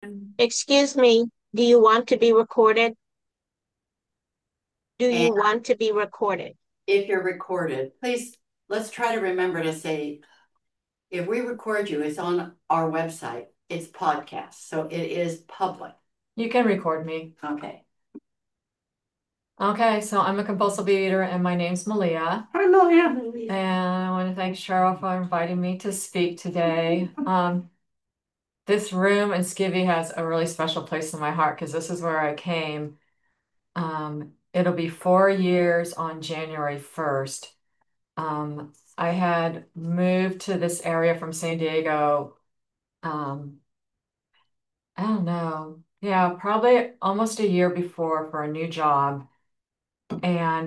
Excuse me, do you want to be recorded? Do And you want to be recorded? if you're recorded, please, let's try to remember to say, if we record you, it's on our website. It's podcast, so it is public. You can record me. Okay. Okay, so I'm a compulsive eater and my name's Malia. Hi, Malia. And I want to thank Cheryl for inviting me to speak today. This room in Skivvy has a really special place in my heart because this is where I came. It'll be 4 years on January 1st. I had moved to this area from San Diego. Um, I don't know. Yeah, probably almost a year before for a new job. And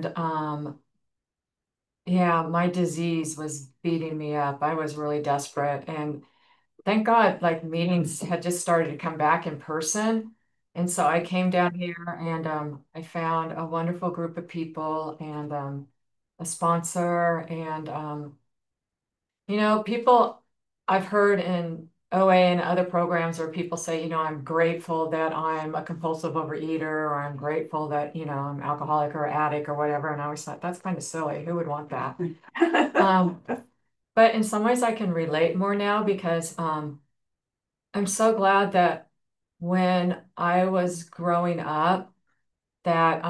yeah, my disease was beating me up. I was really desperate. And thank God, like meetings had just started to come back in person. And so I came down here and I found a wonderful group of people and a sponsor. And, people I've heard in OA and other programs where people say, I'm grateful that I'm a compulsive overeater, or I'm grateful that, I'm alcoholic or addict or whatever. And I always thought that's kind of silly. Who would want that? Um, but in some ways I can relate more now because I'm so glad that when I was growing up, that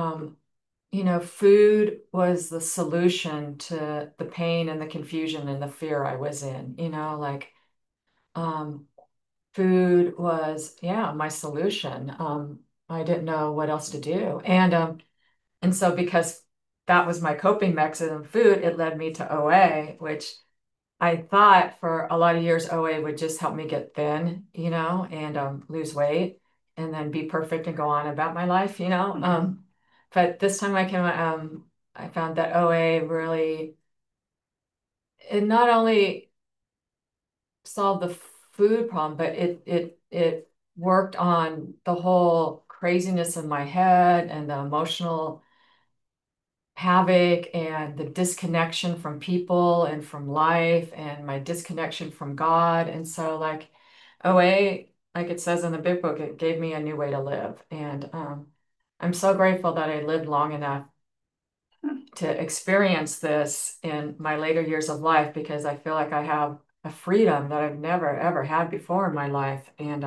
food was the solution to the pain and the confusion and the fear I was in. Like um, food was, yeah, my solution. I didn't know what else to do, and so because that was my coping mechanism, food, it led me to OA, which I thought for a lot of years OA would just help me get thin, and lose weight and then be perfect and go on about my life. But this time I found that OA really, it not only solved the food problem, but it worked on the whole craziness in my head and the emotional havoc and the disconnection from people and from life and my disconnection from God. And so like OA, like it says in the big book, it gave me a new way to live. And I'm so grateful that I lived long enough to experience this in my later years of life because I feel like I have a freedom that I've never ever had before in my life. And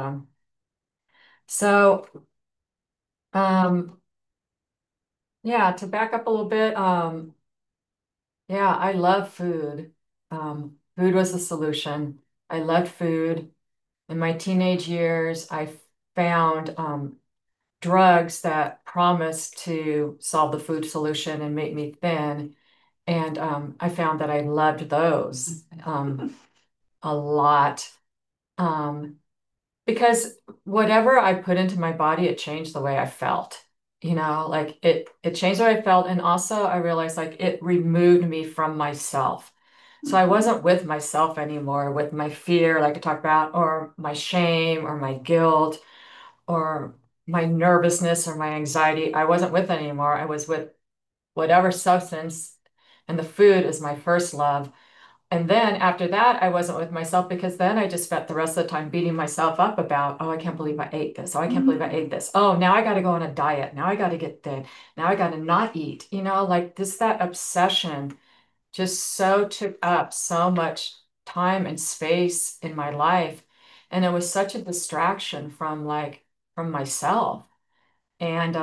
so um yeah, to back up a little bit, yeah, I love food. Food was the solution. I loved food. In my teenage years, I found drugs that promised to solve the food solution and make me thin. And I found that I loved those a lot. Um, because whatever I put into my body, it changed the way I felt. Like it changed the way I felt. And also I realized like it removed me from myself. So I wasn't with myself anymore, with my fear, like I talked about, or my shame or my guilt or my nervousness or my anxiety. I wasn't with it anymore. I was with whatever substance, and the food is my first love. And then after that, I wasn't with myself because then I just spent the rest of the time beating myself up about, oh, I can't believe I ate this. Oh, I can't believe I ate this. Oh, now I got to go on a diet. Now I got to get thin. Now I got to not eat. Like this, that obsession just so took up so much time and space in my life. And it was such a distraction from myself. And,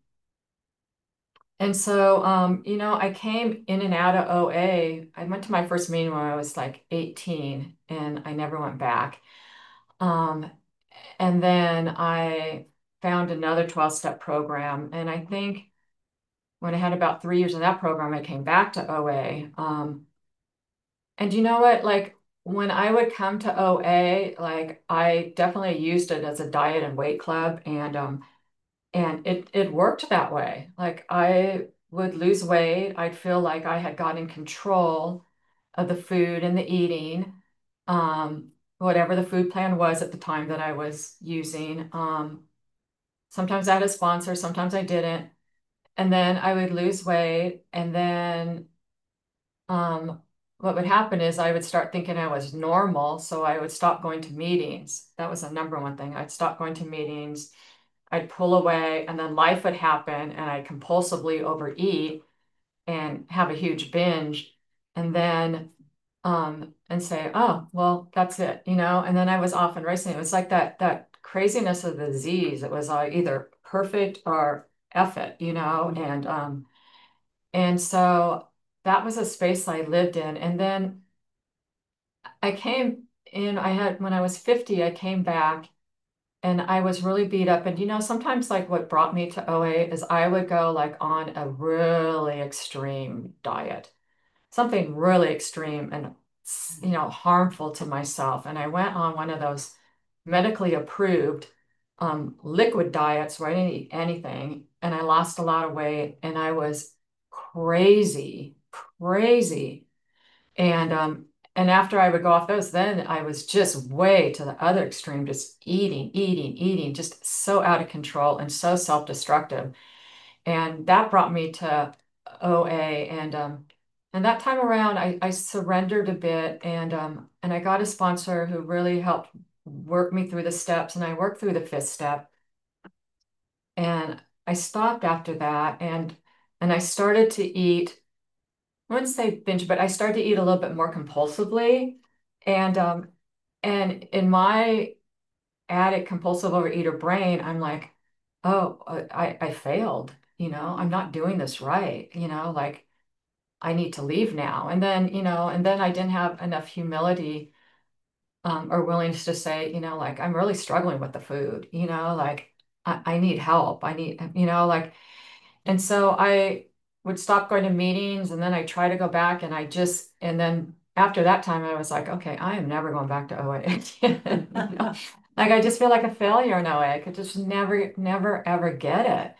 I came in and out of OA. I went to my first meeting when I was like 18 and I never went back. Um, and then I found another 12-step program. And I think when I had about 3 years in that program, I came back to OA. And you know what? Like when I would come to OA, like I definitely used it as a diet and weight club. And it worked that way. Like I would lose weight. I'd feel like I had gotten control of the food and the eating, whatever the food plan was at the time that I was using. Sometimes I had a sponsor, sometimes I didn't. And then I would lose weight. And then um, what would happen is I would start thinking I was normal, so I would stop going to meetings. That was the number one thing. I'd stop going to meetings, I'd pull away, and then life would happen, and I'd compulsively overeat and have a huge binge, and then and say, oh, well, that's it, and then I was off and racing. It was like that craziness of the disease. It was either perfect or F it, and so that was a space I lived in. And then I came in, when I was 50, I came back and I was really beat up. And sometimes like what brought me to OA is I would go like on a really extreme diet, something really extreme and harmful to myself. And I went on one of those medically approved liquid diets where I didn't eat anything, and I lost a lot of weight, and I was crazy, crazy. And after I would go off those, then I was just way to the other extreme, just eating, eating, eating, just so out of control and so self-destructive. And that brought me to OA. And that time around I surrendered a bit, and I got a sponsor who really helped work me through the steps, and I worked through the fifth step. And I stopped after that, and I started to eat, I wouldn't say binge, but I started to eat a little bit more compulsively. And in my addict compulsive overeater brain, I'm like, oh, I failed, I'm not doing this right, like I need to leave now. And then I didn't have enough humility or willingness to say, like I'm really struggling with the food, like I need help. I need, like, and so I would stop going to meetings, and then I try to go back, and then after that time, I was like, okay, I am never going back to OA again. Like I just feel like a failure in OA. I could just never, never, ever get it.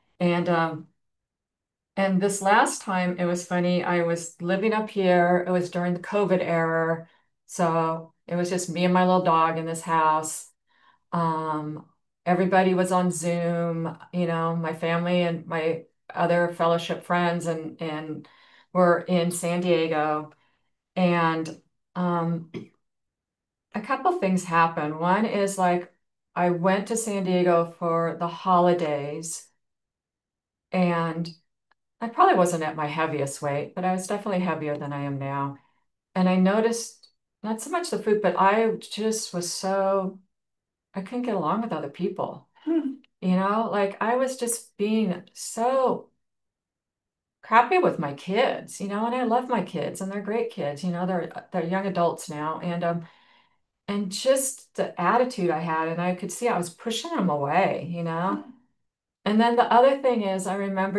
And this last time, it was funny. I was living up here. It was during the COVID era. So it was just me and my little dog in this house. Um, Everybody was on Zoom, my family and my other fellowship friends and were in San Diego. And um, a couple things happened. One is like I went to San Diego for the holidays, and I probably wasn't at my heaviest weight, but I was definitely heavier than I am now. And I noticed not so much the food, but I just was I couldn't get along with other people. Like I was just being so crappy with my kids, and I love my kids and they're great kids, they're young adults now. And just the attitude I had, and I could see I was pushing them away. And then the other thing is I remember,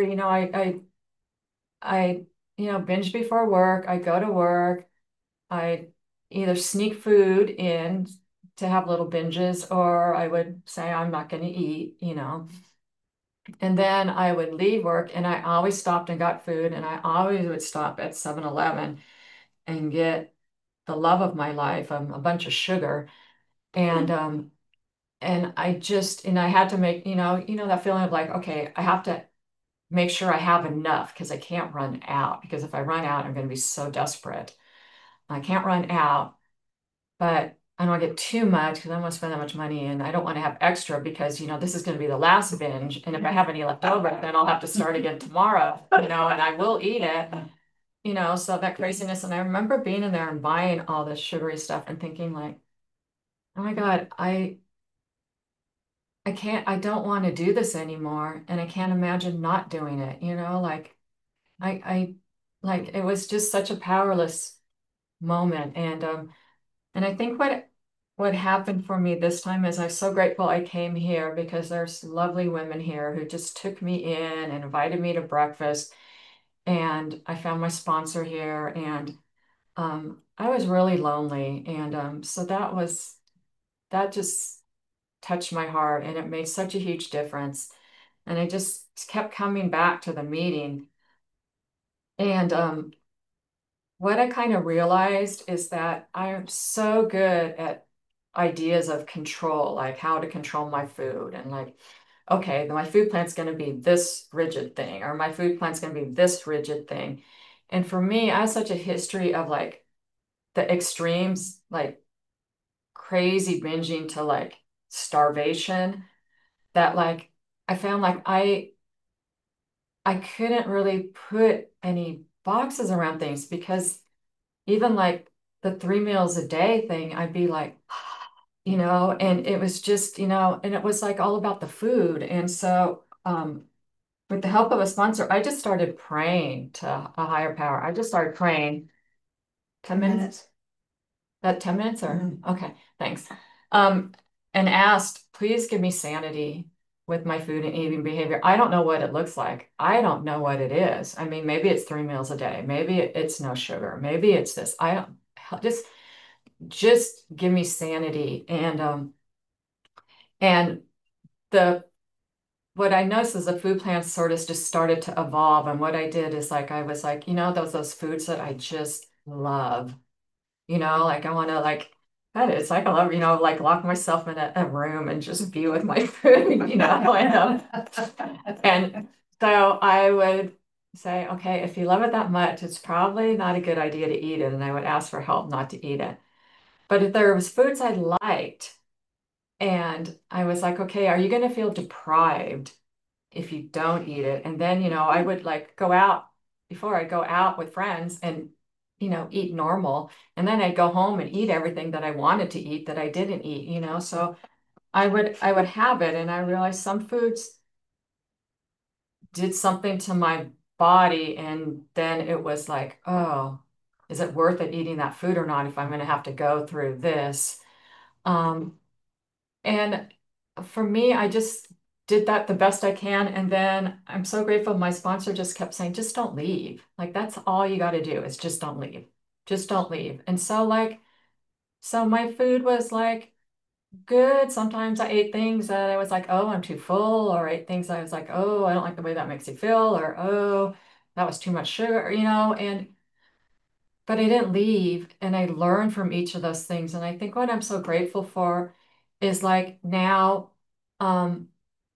I binge before work, I go to work, I either sneak food in to have little binges, or I would say I'm not going to eat. And then I would leave work, and I always stopped and got food, and I always would stop at 7-Eleven and get the love of my life, a bunch of sugar. And I had to make, that feeling of like, okay, I have to make sure I have enough because I can't run out, because if I run out, I'm going to be so desperate. I can't run out, but I don't want to get too much because I don't want to spend that much money, and I don't want to have extra because, this is going to be the last binge. And if I have any left over, then I'll have to start again tomorrow, and I will eat it, so that craziness. And I remember being in there and buying all this sugary stuff and thinking like, oh my God, I don't want to do this anymore. And I can't imagine not doing it, like I, like it was just such a powerless moment. And I think what happened for me this time is I'm so grateful I came here, because there's lovely women here who just took me in and invited me to breakfast. And I found my sponsor here, and I was really lonely. And so that just touched my heart, and it made such a huge difference. And I just kept coming back to the meeting. And what I kind of realized is that I'm so good at ideas of control, like how to control my food, and like, okay, my food plan's going to be this rigid thing, or my food plan's going to be this rigid thing. And for me, I have such a history of like the extremes, like crazy binging to like starvation, that like I found like I couldn't really put any boxes around things because even like the 3 meals a day thing, I'd be like, and it was just, and it was like all about the food. And so, with the help of a sponsor, I just started praying to a higher power. I just started praying 10 minutes. That 10 minutes or okay, thanks. Um, and asked, please give me sanity with my food and eating behavior. I don't know what it looks like. I don't know what it is. I mean, maybe it's 3 meals a day. Maybe it's no sugar. Maybe it's this. I don't just give me sanity. And the what I noticed is the food plan sort of just started to evolve. And what I did is like I was like, those foods that I just love. Like I want to like that it's like I love, like lock myself in a room and just be with my food, and so I would say, okay, if you love it that much, it's probably not a good idea to eat it. And I would ask for help not to eat it. But if there was foods I liked, and I was like, okay, are you going to feel deprived if you don't eat it? And then, I would like go out before I go out with friends and, eat normal. And then I'd go home and eat everything that I wanted to eat that I didn't eat, So I would have it. And I realized some foods did something to my body. And then it was like, oh, is it worth it eating that food or not if I'm going to have to go through this? Um, And for me, I just did that the best I can. And then I'm so grateful. My sponsor just kept saying, just don't leave. Like, that's all you got to do is just don't leave. Just don't leave. And so, like, so my food was like good. Sometimes I ate things that I was like, oh, I'm too full, or ate things I was like, oh, I don't like the way that makes you feel, or oh, that was too much sugar, and but I didn't leave and I learned from each of those things. And I think what I'm so grateful for is like now, um,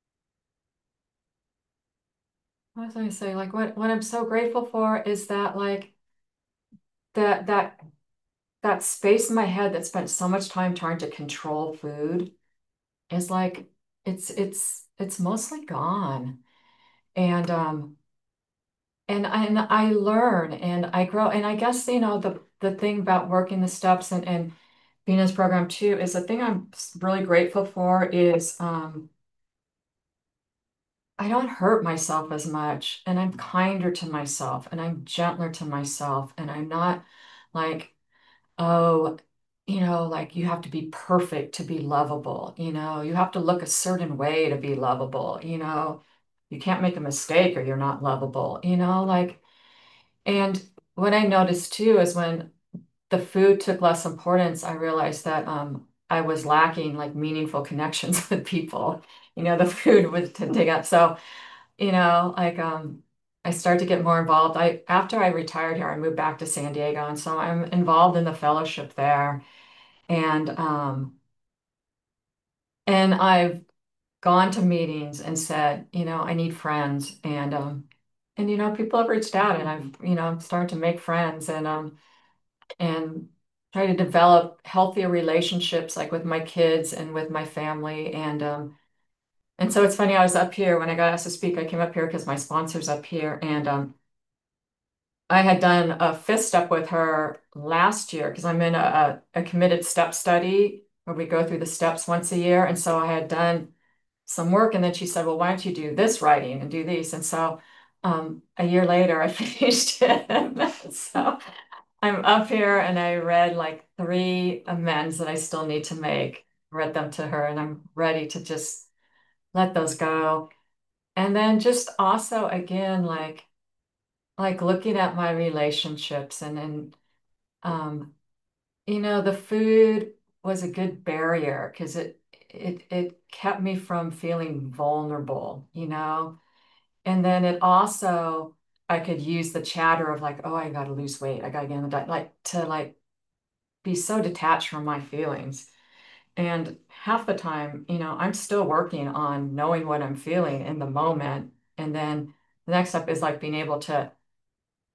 what was I gonna say? Like what I'm so grateful for is that like that that that space in my head that spent so much time trying to control food is like it's mostly gone. And I learn and I grow. And I guess, the thing about working the steps and being in this program too is the thing I'm really grateful for is I don't hurt myself as much and I'm kinder to myself and I'm gentler to myself and I'm not like, oh, like you have to be perfect to be lovable, you have to look a certain way to be lovable, you can't make a mistake or you're not lovable, like, and what I noticed too is when the food took less importance, I realized that I was lacking like meaningful connections with people. The food would to take up. So, like I started to get more involved. I After I retired here, I moved back to San Diego, and so I'm involved in the fellowship there. And I've gone to meetings and said, I need friends. And people have reached out and I've, I'm starting to make friends and try to develop healthier relationships like with my kids and with my family. And so it's funny, I was up here when I got asked to speak, I came up here because my sponsor's up here and I had done a fifth step with her last year because I'm in a committed step study where we go through the steps once a year. And so I had done some work and then she said, well, why don't you do this writing and do these? And so a year later I finished it. So I'm up here and I read like 3 amends that I still need to make, read them to her, and I'm ready to just let those go. And then just also again, like looking at my relationships and um, the food was a good barrier because it kept me from feeling vulnerable, And then it also I could use the chatter of like, oh, I gotta lose weight, I gotta get on the diet, like to like be so detached from my feelings. And half the time, I'm still working on knowing what I'm feeling in the moment. And then the next step is like being able to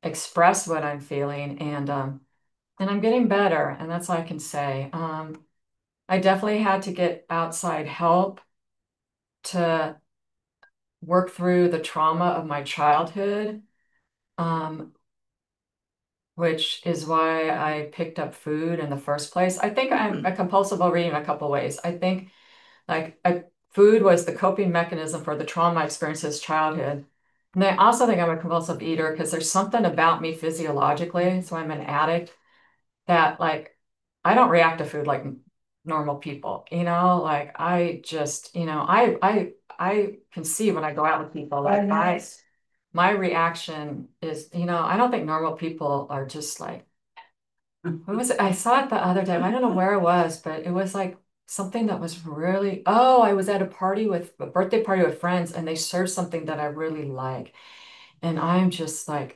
express what I'm feeling, and I'm getting better, and that's all I can say. I definitely had to get outside help to work through the trauma of my childhood, um, which is why I picked up food in the first place. I think I'm a compulsive overeater in a couple ways. I think food was the coping mechanism for the trauma I experienced as childhood. And I also think I'm a compulsive eater because there's something about me physiologically, so I'm an addict, that like I don't react to food like normal people, like I just, I can see when I go out with people, like my reaction is, I don't think normal people are just like, what was it? I saw it the other day. I don't know where it was, but it was like something that was really, oh, I was at a birthday party with friends, and they served something that I really like. And I'm just like,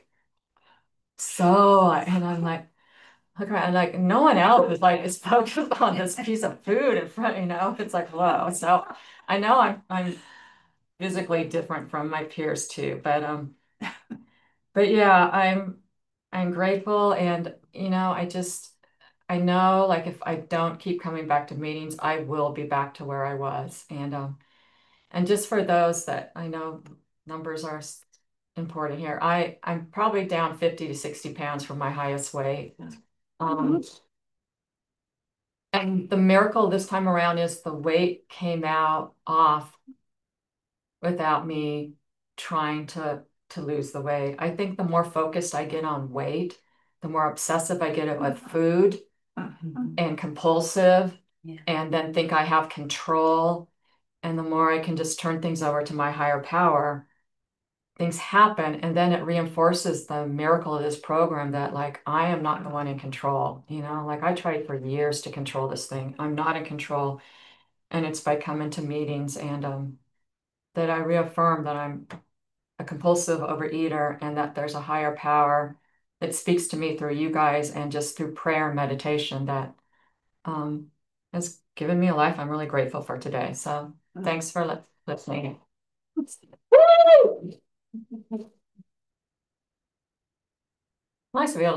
and I'm like, look around, and like no one else is focused on this piece of food in front, it's like, whoa. So I know I'm physically different from my peers too, but yeah, I'm grateful, and I know, like, if I don't keep coming back to meetings, I will be back to where I was. And just for those that I know, numbers are important here. I'm probably down 50 to 60 pounds from my highest weight. Um, and the miracle this time around is the weight came out off without me trying to lose the weight. I think the more focused I get on weight, the more obsessive I get with food and compulsive, Yeah. and then think I have control. And the more I can just turn things over to my higher power, things happen. And then it reinforces the miracle of this program that, like, I am not the one in control. Like, I tried for years to control this thing. I'm not in control. And it's by coming to meetings, and that I reaffirm that I'm a compulsive overeater, and that there's a higher power that speaks to me through you guys and just through prayer and meditation that has given me a life I'm really grateful for today. So thanks for listening. Nice to be able to